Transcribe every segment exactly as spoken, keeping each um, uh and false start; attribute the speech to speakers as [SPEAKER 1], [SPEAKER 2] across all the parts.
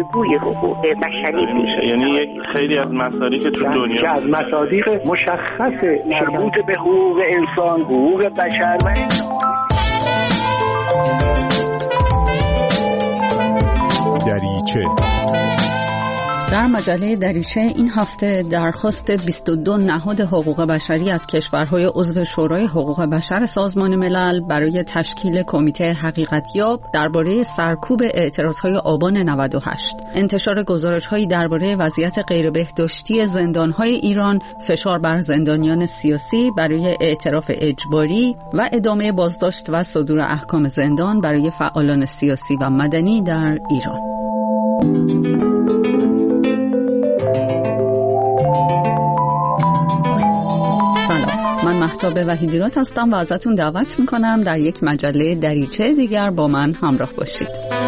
[SPEAKER 1] گفتگوی حقوق بشری میشه.
[SPEAKER 2] یعنی یک خیلی از مسائلی که تو دنیا
[SPEAKER 3] که از مصادیق مشخص مربوط به حقوق انسان، حقوق بشر و
[SPEAKER 4] دریچه.
[SPEAKER 5] در مجله دریچه این هفته درخواست بیست و دو نهاد حقوق بشری از کشورهای عضو شورای حقوق بشر سازمان ملل برای تشکیل کمیته حقیقتیاب درباره سرکوب اعتراضهای آبان نود و هشت، انتشار گزارش‌هایی درباره وضعیت غیربهداشتی زندان‌های ایران، فشار بر زندانیان سیاسی برای اعتراف اجباری و ادامه بازداشت و صدور احکام زندان برای فعالان سیاسی و مدنی در ایران. من مهتاب وحیدیرات هستم و ازتون دعوت میکنم در یک مجله دریچه دیگر با من همراه باشید.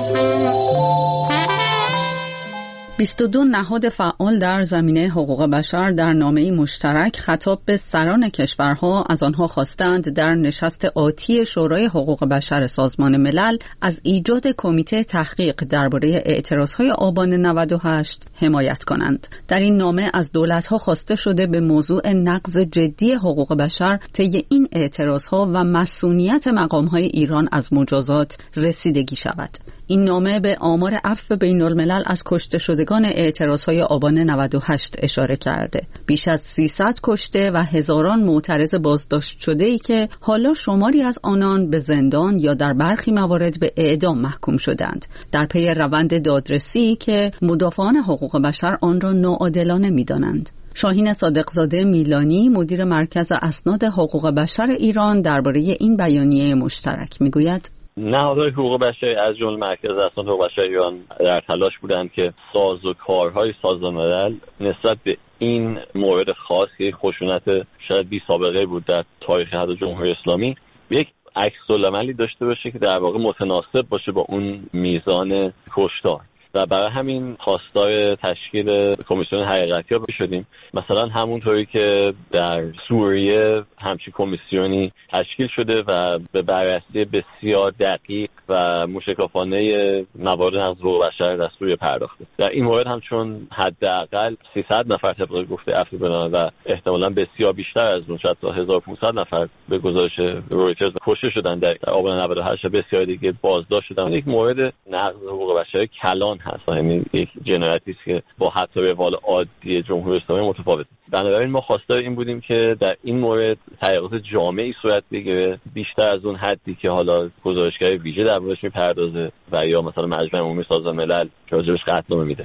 [SPEAKER 5] بیست و دو نهاد فعال در زمینه حقوق بشر در نامه‌ای مشترک خطاب به سران کشورها از آنها خواستند در نشست آتی شورای حقوق بشر سازمان ملل از ایجاد کمیته تحقیق درباره اعتراضهای آبان نود و هشت حمایت کنند. در این نامه از دولت‌ها خواسته شده به موضوع نقض جدی حقوق بشر طی این اعتراضها و مسئولیت مقام‌های ایران از مجازات رسیدگی شود. این نامه به آمار عفو بین الملل از کشته شدگان اعتراضهای آبان نود و هشت اشاره کرده. بیش از سیصد کشته و هزاران معترض بازداشت شده ای که حالا شماری از آنان به زندان یا در برخی موارد به اعدام محکوم شدند، در پی روند دادرسی که مدافعان حقوق بشر آن را ناعادلانه می‌دانند. شاهین صادقزاده میلانی، مدیر مرکز اسناد حقوق بشر ایران، درباره این بیانیه مشترک میگوید:
[SPEAKER 6] نهادهای حقوق بشری از جمله مرکز اسناد حقوق بشر ایران در تلاش بودند که سازوکارهای سازمان ملل نسبت به این مورد خاص که خشونت شاید بی سابقه بود در تاریخ حتی جمهوری اسلامی یک عکس‌العملی داشته باشه که در واقع متناسب باشه با اون میزان کشتار و برای همین خواستار تشکیل کمیسیون حقیقتیاب شدیم. مثلا همونطوری که در سوریه همچین کمیسیونی تشکیل شده و به بررسی بسیار دقیق و موشکافانه موارد نقض حقوق بشر در سوریه پرداخته. در این مورد هم چون حداقل سیصد نفر طبق گفته عفو بنا و احتمالاً بسیار بیشتر از اون شاید تا هزار و پانصد نفر به گزارش رویترز کشته شدن در آبان نود و هشت، بسیار دیگه بازداشت شدن. یک مورد نقض حقوق بشر کلان هست، یعنی یک جنایتی است که با حتی روال عادی جمهوری اسلامی متفاوته. بنابراین ما خواستار این بودیم که در این مورد تحقیقات جامعی صورت بگیره، بیشتر از اون حدی که حالا گزارشگر ویژه در موردش میپردازه و یا مثلا مجمع عمومی سازمان ملل که راجعش قطعنامه میده.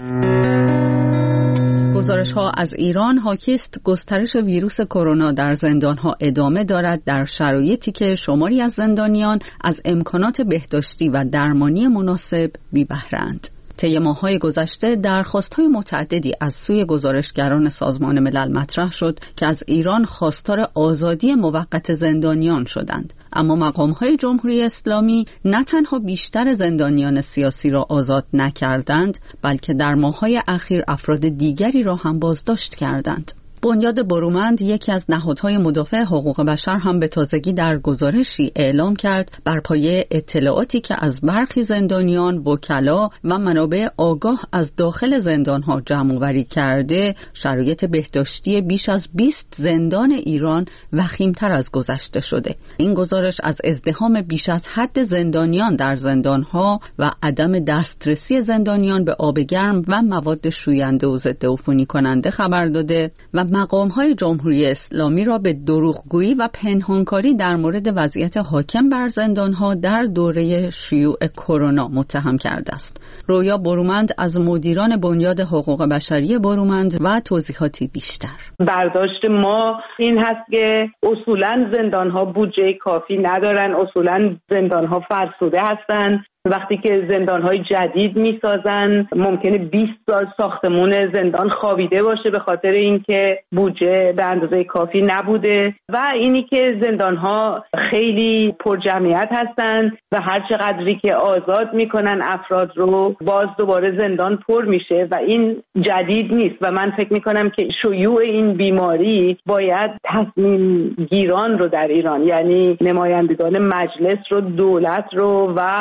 [SPEAKER 5] گزارش‌ها از ایران حاکی است گسترش ویروس کرونا در زندان‌ها ادامه دارد در شرایطی که شماری از زندانیان از امکانات بهداشتی و درمانی مناسب بی‌بهره‌اند. طی ماه‌های گذشته درخواست‌های متعددی از سوی گزارشگران سازمان ملل مطرح شد که از ایران خواستار آزادی موقت زندانیان شدند، اما مقام‌های جمهوری اسلامی نه تنها بیشتر زندانیان سیاسی را آزاد نکردند، بلکه در ماه‌های اخیر افراد دیگری را هم بازداشت کردند. بنیاد برومند، یکی از نهادهای مدافع حقوق بشر، هم به تازگی در گزارشی اعلام کرد بر پایه اطلاعاتی که از برخی زندانیان، وکلا و منابع آگاه از داخل زندانها جمع‌آوری کرده، شرایط بهداشتی بیش از بیست زندان ایران وخیم‌تر از گذشته شده. این گزارش از ازدحام بیش از حد زندانیان در زندانها و عدم دسترسی زندانیان به آب گرم و مواد شوینده و ضد عفونی کننده خبر داده و مقام‌های جمهوری اسلامی را به دروغگویی و پنهانکاری در مورد وضعیت حاکم بر زندان‌ها در دوره شیوع کرونا متهم کرده است. رویا برومند از مدیران بنیاد حقوق بشری برومند و توضیحاتی بیشتر.
[SPEAKER 7] برداشت ما این هست که اصولاً زندان‌ها بودجه کافی ندارن، اصولاً زندان‌ها فرسوده هستند. وقتی که زندان‌های جدید می‌سازن ممکنه بیست سال ساختمون زندان خوابیده باشه به خاطر اینکه بودجه به اندازه کافی نبوده و اینی که زندان‌ها خیلی پرجمعیت هستن و هر چقدری که آزاد می‌کنن افراد رو باز دوباره زندان پر میشه و این جدید نیست و من فکر می‌کنم که شیوع این بیماری باید تصمیم گیران رو در ایران، یعنی نمایندگان مجلس رو، دولت رو و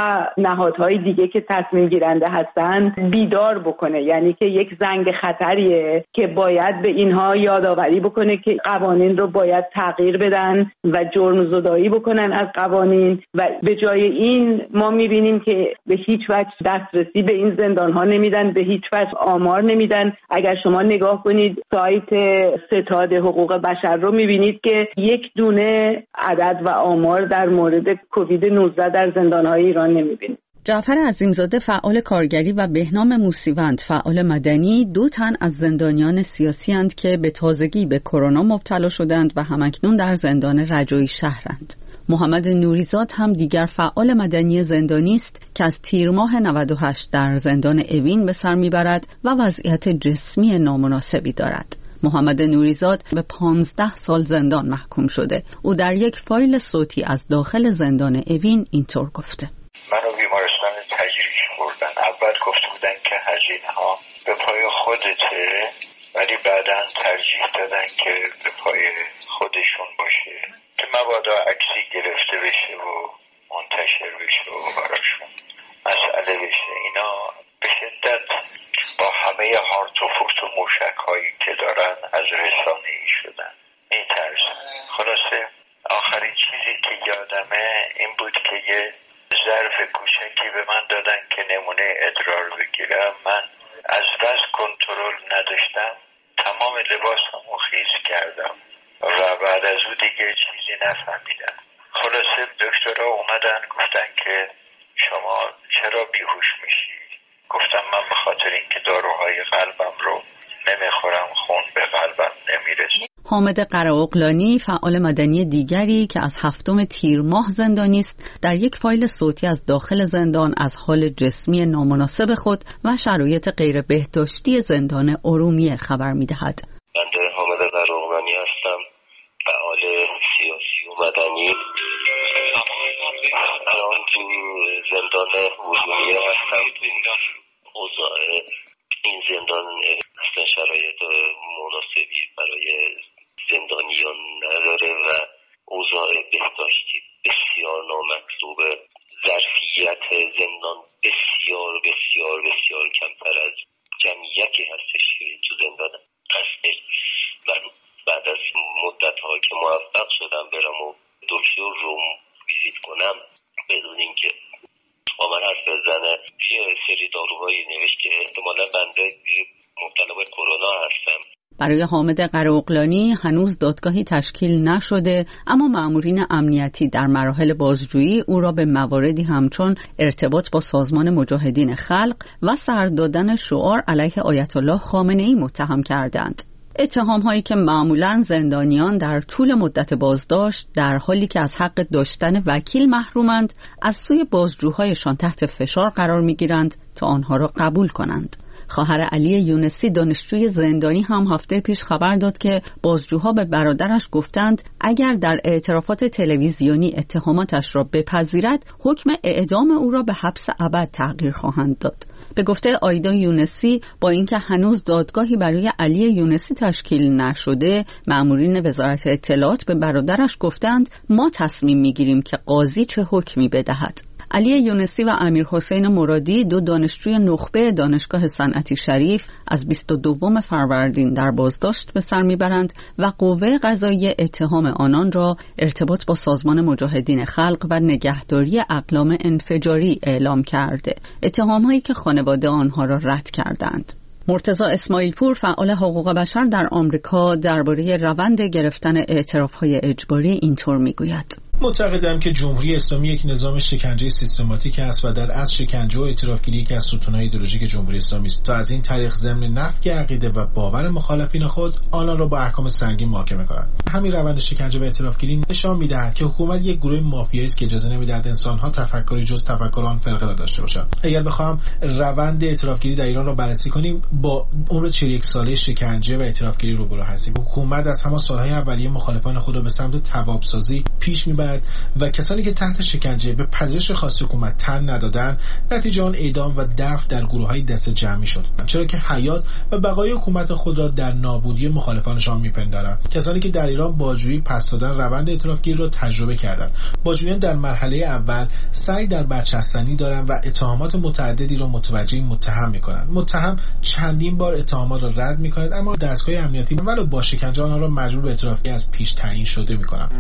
[SPEAKER 7] نهادهای دیگه که تصمیم گیرنده هستن بیدار بکنه، یعنی که یک زنگ خطریه که باید به اینها یادآوری بکنه که قوانین رو باید تغییر بدن و جرم زدایی بکنن از قوانین و به جای این ما میبینیم که به هیچ وجه دسترسی به این زندانها نمیدن، به هیچ وجه آمار نمیدن. اگر شما نگاه کنید سایت ستاد حقوق بشر رو میبینید که یک دونه عدد و آمار در مورد کووید نوزده در زندانهای ایران نمیبینید.
[SPEAKER 5] جعفر عظیمزاده فعال کارگری و بهنام موسیوند فعال مدنی دو تن از زندانیان سیاسی اند که به تازگی به کرونا مبتلا شدند و همکنون در زندان رجایی شهرند. محمد نوریزاد هم دیگر فعال مدنی زندانی است که از تیر ماه نود و هشت در زندان اوین به سر میبرد و وضعیت جسمی نامناسبی دارد. محمد نوریزاد به پانزده سال زندان محکوم شده. او در یک فایل صوتی از داخل زندان اوین اینطور گفته:
[SPEAKER 8] منو بیمارستان تجریح بردن. اول گفته بودن که هزینه ها به پای خودته، ولی بعداً ترجیح دادن که به پای خودشون باشه که مبادا عکسی گرفته بشه و منتشر بشه و براشون مسئله بشه. اینا به شدت با همه هارت و فوت و موشک هایی که دارن از رسانه ای شدن میترسن. خلاصه آخرین چیزی که یادمه این بود که یه ظرف کوچکی به من دادن که نمونه ادرار بگیرم. من از بس کنترل نداشتم، تمام لباسمو خیس کردم و بعد از او دیگه چیزی نفهمیدم. خلاصه دکترها اومدن گفتن که شما چرا بیهوش میشی؟ گفتم من به خاطر اینکه داروهای قلبم رو نمیخورم، خون به قلبم نمیرسه.
[SPEAKER 5] حامد قره‌اغلانی فعال مدنی دیگری که از هفتم تیر ماه زندانی است در یک فایل صوتی از داخل زندان از حال جسمی نامناسب خود و شرایط غیر بهداشتی زندان ارومیه خبر می‌دهد.
[SPEAKER 9] من حامد قره‌اغلانی هستم، فعال سیاسی و مدنی. الان تو زندان ارومیه هستم. تو اوضاع این زندان اصلا شرایط مناسبی برای زندانیان نداره و اوضاع بهداشتی بسیار نامطلوبه. ظرفیت زندان بسیار بسیار بسیار کمتر از جمعیتی هستش که تو زندان هستش. من بعد از مدت ها که موفق شدم برم و دکتر رو ویزیت کنم بدون اینکه با من حرف بزنه، یه سری داروهایی نوشت که احتمالا بنده مبتلا به کرونا هستم.
[SPEAKER 5] برای حامد قره‌اغلانی هنوز دادگاهی تشکیل نشده، اما مأمورین امنیتی در مراحل بازجویی او را به مواردی همچون ارتباط با سازمان مجاهدین خلق و سر دادن شعار علیه آیت الله خامنه‌ای متهم کردند. اتهام هایی که معمولاً زندانیان در طول مدت بازداشت در حالی که از حق داشتن وکیل محرومند از سوی بازجوهایشان تحت فشار قرار می‌گیرند تا آنها را قبول کنند. خواهر علی یونسی دانشجوی زندانی هم هفته پیش خبر داد که بازجوها به برادرش گفتند اگر در اعترافات تلویزیونی اتهاماتش را بپذیرد حکم اعدام او را به حبس ابد تغییر خواهند داد. به گفته آیدا یونسی با اینکه هنوز دادگاهی برای علی یونسی تشکیل نشده، مأمورین وزارت اطلاعات به برادرش گفتند ما تصمیم میگیریم که قاضی چه حکمی بدهد. علی یونسی و امیر حسین مرادی دو دانشجوی نخبه دانشگاه صنعتی شریف از بیست و دوم فروردین در بازداشت به سر میبرند و قوه قضاییه اتهام آنان را ارتباط با سازمان مجاهدین خلق و نگهداری اقلام انفجاری اعلام کرده، اتهام‌هایی که خانواده آنها را رد کردند. مرتضی اسماعیلپور فعال حقوق بشر در آمریکا درباره روند گرفتن اعتراف‌های اجباری اینطور میگوید:
[SPEAKER 10] معتقدم که جمهوری اسلامی یک نظام شکنجه سیستماتیک است و در اصل شکنجه و اعترافگیری یکی از ستون‌های ایدئولوژیک جمهوری اسلامی است تا از این طریق ضمن نفی عقیده و باور مخالفین خود آنان را با احکام سنگین محاکمه کنند. همین روند شکنجه و اعترافگیری نشان می‌دهد که حکومت یک گروه مافیایی است که اجازه نمی‌دهد انسان‌ها تفکری جز تفکر آن فرقه را داشته باشند. اگر بخواهم روند اعترافگیری در ایران را بررسی کنیم، با عمر چهل و یک ساله شکنجه و اعترافگیری روبرو هستیم. حکومت از همان سال‌های اولیه مخالفان خود را به سمت تواب‌سازی پیش می‌برد اومد و کسانی که تحت شکنجه به پذیرش خاص حکومت تن ندادن نتیجه آن اعدام و دفن در گروه‌های دست جمعی شد، چرا که حیات و بقای حکومت خود را در نابودی مخالفانشان میپندارند. کسانی که در ایران بازجویی پس دادن روند اعترافگیری را تجربه کردند. بازجویان در مرحله اول سعی در برچستنی دارند و اتهامات متعددی را متوجه متهم میکنند. متهم چندین بار اتهامات را رد میکند، اما دستگاه امنیتی ولو با شکنجه آنها را مجبور به اعترافگیری از پیش تعیین شده میکنند.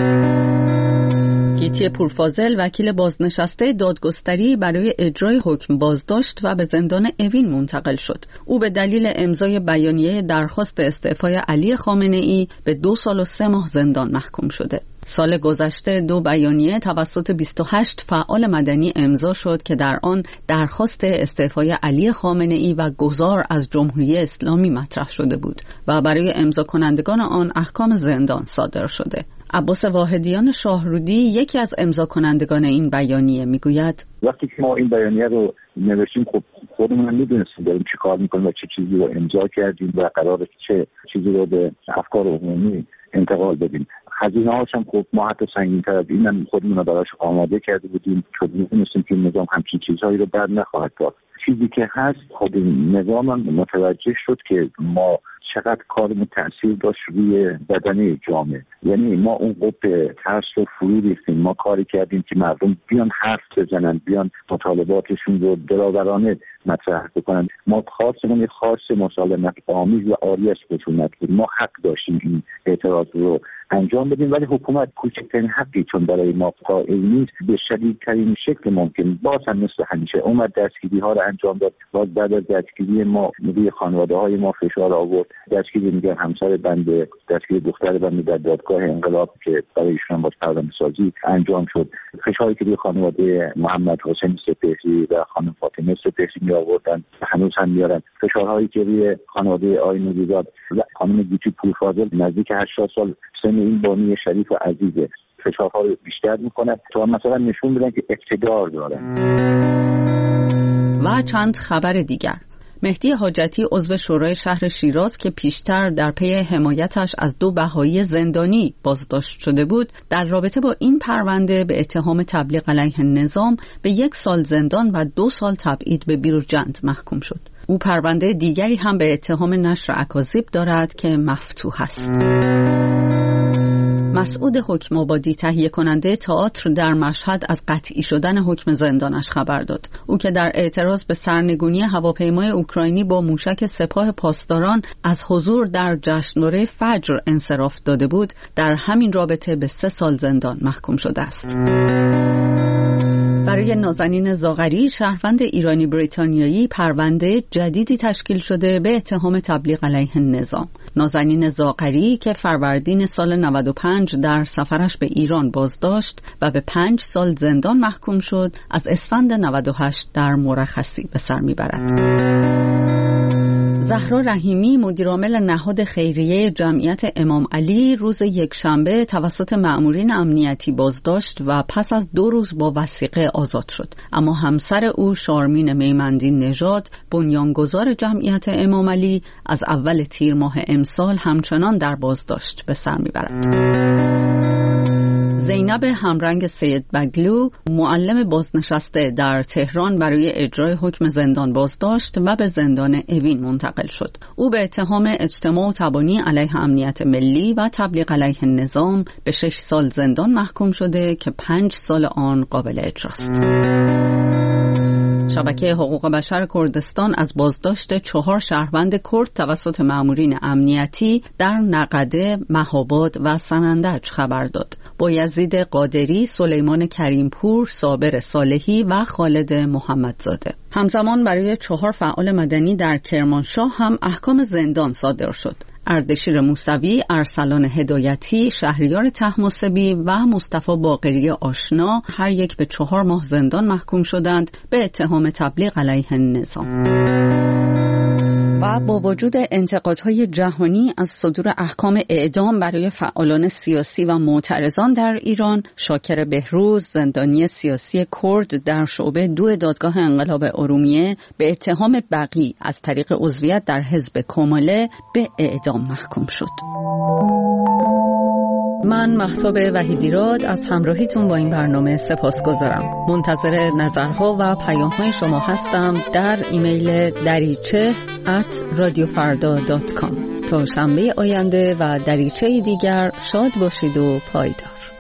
[SPEAKER 5] گیتی پورفاضل وکیل بازنشسته دادگستری برای اجرای حکم بازداشت و به زندان اوین منتقل شد. او به دلیل امضای بیانیه درخواست استعفای علی خامنه‌ای به دو سال و سه ماه زندان محکوم شده. سال گذشته دو بیانیه توسط بیست و هشت فعال مدنی امضا شد که در آن درخواست استعفای علی خامنه‌ای و گذار از جمهوری اسلامی مطرح شده بود و برای امضا کنندگان آن احکام زندان صادر شده. عباس واحدیان شاهرودی یکی از امضا کنندگان این بیانیه میگوید
[SPEAKER 11] وقتی که ما این بیانیه رو نوشتیم خب خودمون میدونستیم داریم چی کار میکنیم و چه چیزی رو امضا کردیم و قراره چه چیزی رو به افکار عمومی انتقال بدیم. هزینه هاش هم خب ما حتی سنگین‌تر از این هم خودمون رو براش آماده کرده بودیم چون میدونستیم که نظام همچین چیزهایی رو بر نخواهد داشت. چیزی که هست خود نظام هم متوجه شد که ما چقدر کارمون تأثیر داشت روی بدنه جامعه. یعنی ما اون قطب ترس رو فرو ریختیم، ما کاری کردیم که مردم بیان حرف بزنن، بیان مطالباتشون رو دلاورانه مطرح بکنن. ما خواستمون یه خاص مسالمت آمیز و عاری از خشونت بود. ما حق داشتیم این اعتراض رو انجام بدیم، ولی حکومت کوچکترین حقی چون برای ما قائل نیست به شدیدترین شکل ممکن باز هم مثل همیشه اومد دستگیری ها رو انجام داد. باز بعد از دستگیری ما روی خانواده های ما فشار آورد. دستگیری میگن همسر بنده، دستگیری دختر بنده در دادگاه انقلاب که برای ایشون باز پرونده سازی انجام شد. فشاری که روی خانواده محمد حسین سپهری و خانم فاطمه سپهری می آوردن هنوز هم میارن. فشارهایی که روی خانواده آقای نوری‌زاد و خانم گیتی پورفاضل نزدیک هشتاد سال سن این بانی شریف و عزیزه فشارها رو بیشتر میکنن تا مثلا نشون بدن که اقتدار دارن.
[SPEAKER 5] و چند خبر دیگر. مهدی حاجتی عضو شورای شهر شیراز که پیشتر در پی حمایتش از دو بهایی زندانی بازداشت شده بود، در رابطه با این پرونده به اتهام تبلیغ علیه نظام به یک سال زندان و دو سال تبعید به بیروجند محکوم شد. او پرونده دیگری هم به اتهام نشر اکاذیب دارد که مفتوح است. مسعود حکم‌آبادی تهیه کننده تئاتر در مشهد از قطعی شدن حکم زندانش خبر داد. او که در اعتراض به سرنگونی هواپیمای اوکراینی با موشک سپاه پاسداران از حضور در جشنواره فجر انصراف داده بود، در همین رابطه به سه سال زندان محکوم شده است. برای نازنین زاغری شهروند ایرانی بریتانیایی پرونده جدیدی تشکیل شده به اتهام تبلیغ علیه نظام. نازنین زاغری که فروردین سال نود و پنج در سفرش به ایران بازداشت و به پنج سال زندان محکوم شد، از اسفند نود و هشت در مرخصی به سر میبرد. زهرا رحیمی مدیرعامل نهاد خیریه جمعیت امام علی روز یکشنبه توسط مأمورین امنیتی بازداشت و پس از دو روز با وثیقه آزاد شد، اما همسر او شارمین میمندی نژاد بنیانگذار جمعیت امام علی از اول تیر ماه امسال همچنان در بازداشت به سر میبرد. زینب همرنگ سید بگلو معلم بازنشسته در تهران برای اجرای حکم زندان بازداشت و به زندان اوین منتقل شد. او به اتهام اجتماع و تبانی علیه امنیت ملی و تبلیغ علیه نظام به شش سال زندان محکوم شده که پنج سال آن قابل اجراست. شبکه حقوق بشر کردستان از بازداشت چهار شهروند کرد توسط مأمورین امنیتی در نقده، مهاباد و سنندج خبر داد. بایزید قادری، سلیمان کریمپور، صابر صالحی و خالد محمدزاده. همزمان برای چهار فعال مدنی در کرمانشاه هم احکام زندان صادر شد. اردشیر موسوی، ارسلان هدایتی، شهریار طهماسبی و مصطفی باقری آشنا هر یک به چهار ماه زندان محکوم شدند به اتهام تبلیغ علیه نظام. و با وجود انتقادهای جهانی از صدور احکام اعدام برای فعالان سیاسی و معترضان در ایران، شاکر بهروز، زندانی سیاسی کرد در شعبه دو دادگاه انقلاب ارومیه به اتهام بغی از طریق عضویت در حزب کماله به اعدام محکوم شد. من مهتاب وحیدیراد از همراهیتون با این برنامه سپاسگزارم. منتظر نظرها و پیام‌های شما هستم در ایمیل دریچه ات رادیو فردا دات کام. تا شنبه آینده و دریچه دیگر شاد باشید و پایدار.